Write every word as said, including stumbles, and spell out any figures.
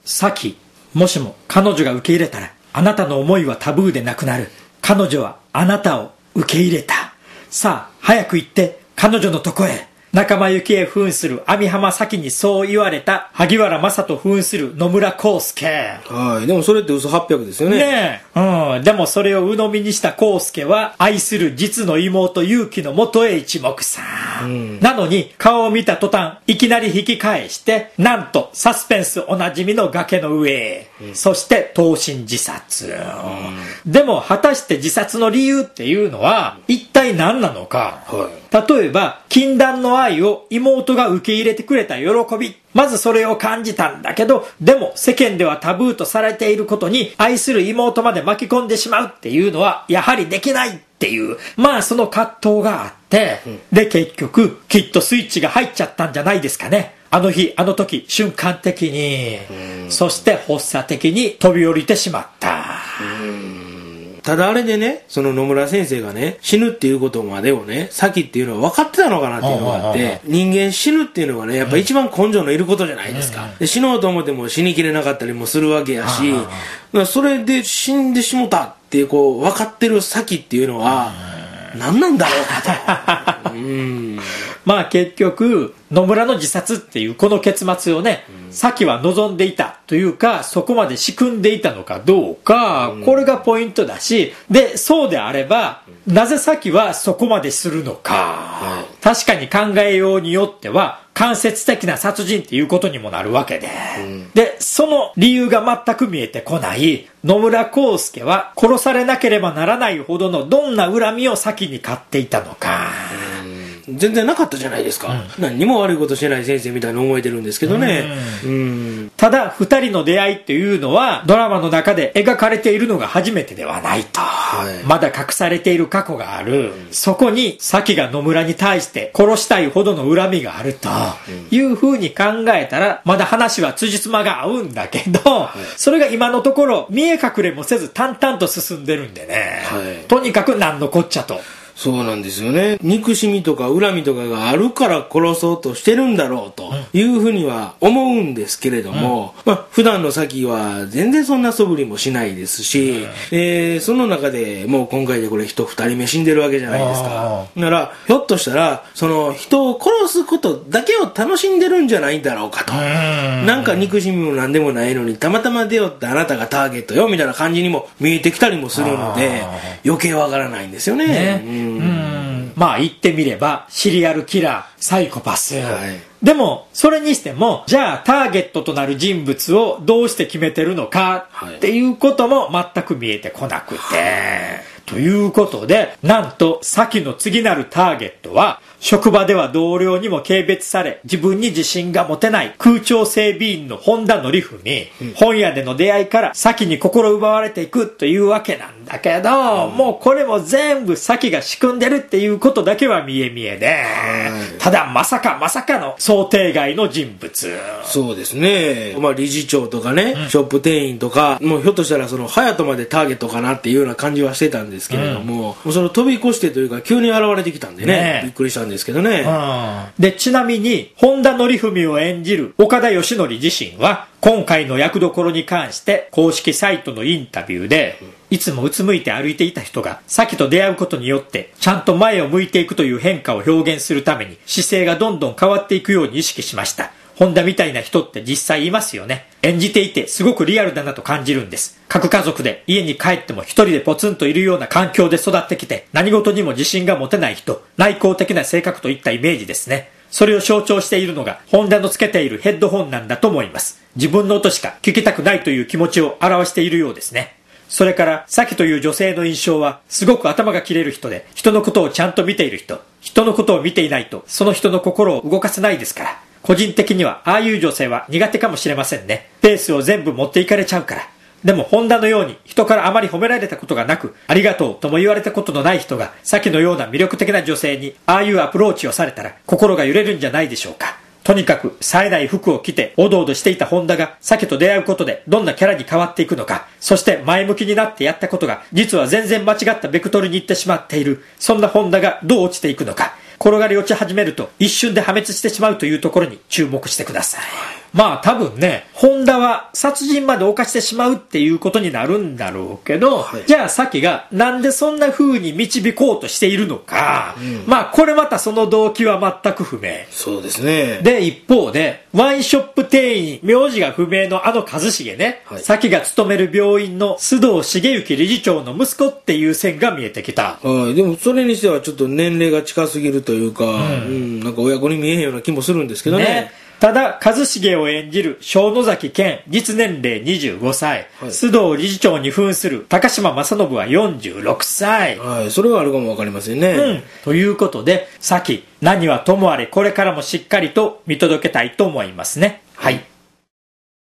さき、もしも彼女が受け入れたら、あなたの思いはタブーでなくなる。彼女はあなたを受け入れた。さあ、早く行って、彼女のとこへ。仲間由紀恵扮する網浜咲にそう言われた萩原正人扮する野村康介。 はい。でもそれって嘘はっぴゃくですよね。 ねえ。うん。でもそれを鵜呑みにした康介は愛する実の妹結城の元へ一目散。うん、なのに顔を見た途端いきなり引き返してなんとサスペンスおなじみの崖の上へ、うん、そして投身自殺。うん、でも果たして自殺の理由っていうのは一体何なのか。はい、例えば禁断の愛を妹が受け入れてくれた喜び、まずそれを感じたんだけど、でも世間ではタブーとされていることに愛する妹まで巻き込んでしまうっていうのはやはりできないっていう、まあその葛藤があって、うん、で結局きっとスイッチが入っちゃったんじゃないですかね。あの日あの時瞬間的に、うん、そして発作的に飛び降りてしまった。 うん、ただあれでね、その野村先生がね、死ぬっていうことまでをね、先っていうのは分かってたのかなっていうのがあって、人間死ぬっていうのがね、やっぱ一番根性のいることじゃないですか。で死のうと思っても死にきれなかったりもするわけやし、だからそれで死んでしもたっていうこう分かってる先っていうのは何なんだろうかと。うん、 まあ結局野村の自殺っていうこの結末をね、うん、先は望んでいたというか、そこまで仕組んでいたのかどうか、うん、これがポイントだし、でそうであれば、うん、なぜ先はそこまでするのか、はい、確かに考えようによっては間接的な殺人っていうことにもなるわけで、うん、でその理由が全く見えてこない野村康介は殺されなければならないほどのどんな恨みを先に買っていたのか、 うん、全然なかったじゃないですか、うん、何にも悪いことしてない先生みたいに思えてるんですけどね、うんうん、 ただ二人の出会いっていうのはドラマの中で描かれているのが初めてではないと、はい、まだ隠されている過去がある、うん、そこに先が野村に対して殺したいほどの恨みがあるという風に考えたら、まだ話は辻褄が合うんだけど、はい、それが今のところ見え隠れもせず淡々と進んでるんでね、はい、とにかく何のこっちゃと。 そうなんですよね。憎しみとか恨みとかがあるから殺そうとしてるんだろうというふうには思うんですけれども、うん、まあ、普段の先は全然そんな素振りもしないですし、うん、えー、その中でもう今回でこれ人二人目死んでるわけじゃないですか。ならひょっとしたらその人を殺すことだけを楽しんでるんじゃないんだろうかと、うん、なんか憎しみも何でもないのにたまたま出会ったあなたがターゲットよみたいな感じにも見えてきたりもするので余計わからないんですよね。ね、うんうん、まあ言ってみればシリアルキラー、サイコパス、はい、でもそれにしてもじゃあターゲットとなる人物をどうして決めてるのかっていうことも全く見えてこなくて、はい、ということでなんと先の次なるターゲットは職場では同僚にも軽蔑され自分に自信が持てない空調整備員の本田則文、うん、本屋での出会いから先に心奪われていくというわけなんだけど、うん、もうこれも全部先が仕組んでるっていうことだけは見え見えで、はい、ただまさかまさかの想定外の人物。 そうですね、まあ、理事長とかね、うん、ショップ店員とかもうひょっとしたらその隼人までターゲットかなっていうような感じはしてたんですけれども、うん、もうその飛び越してというか急に現れてきたんで ね, ねびっくりしたんですけどね、 うん、でちなみに本田則文を演じる岡田義則自身は今回の役どころに関して公式サイトのインタビューで、うん、いつもうつむいて歩いていた人が先と出会うことによってちゃんと前を向いていくという変化を表現するために姿勢がどんどん変わっていくように意識しました。本田みたいな人って実際いますよね。演じていてすごくリアルだなと感じるんです。各家族で家に帰っても一人でポツンといるような環境で育ってきて何事にも自信が持てない人、内向的な性格といったイメージですね。それを象徴しているのが本田のつけているヘッドホンなんだと思います。自分の音しか聞きたくないという気持ちを表しているようですね。それからサキという女性の印象はすごく頭が切れる人で人のことをちゃんと見ている人、人のことを見ていないとその人の心を動かせないですから、個人的にはああいう女性は苦手かもしれませんね。ペースを全部持っていかれちゃうから。でも本田のように人からあまり褒められたことがなくありがとうとも言われたことのない人がさきのような魅力的な女性にああいうアプローチをされたら心が揺れるんじゃないでしょうか。とにかく冴えない服を着ておどおどしていた本田がさきと出会うことでどんなキャラに変わっていくのか、そして前向きになってやったことが実は全然間違ったベクトルに行ってしまっている、そんな本田がどう落ちていくのか、転がり落ち始めると一瞬で破滅してしまうというところに注目してください。 まあ多分ね、本田は殺人まで犯してしまうっていうことになるんだろうけど、はい、じゃあサキがなんでそんな風に導こうとしているのか、うん、まあこれまたその動機は全く不明。 そうですね。 で、一方で、ワインショップ店員、名字が不明のあの一茂ね、はい、サキが勤める病院の須藤茂之理事長の息子っていう線が見えてきた。 はい、でもそれにしてはちょっと年齢が近すぎるというか、うん、うん、なんか親子に見えへんような気もするんですけどね。ね、 ただ、一茂を演じる小野崎健、実年齢にじゅうごさい、はい、須藤理事長に扮する高島正信はよんじゅうろくさい。 はい、それはあるかもわかりませんね。 うん。ということで、サキ、何はともあれこれからもしっかりと見届けたいと思いますね。はい。